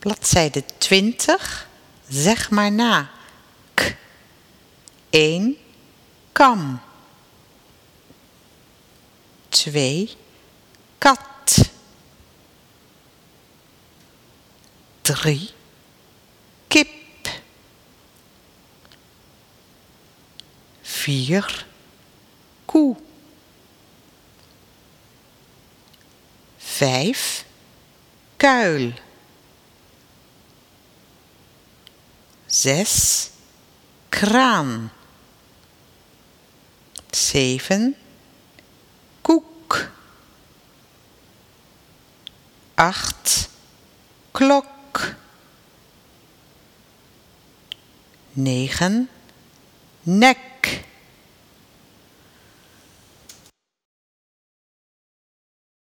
Bladzijde 20. Zeg maar na. K. 1. Kam. 2. Kat. 3. Kip. 4. Koe. 5. Kuil. 6. Kraan. 7. Koek. 8. Klok. 9. Nek.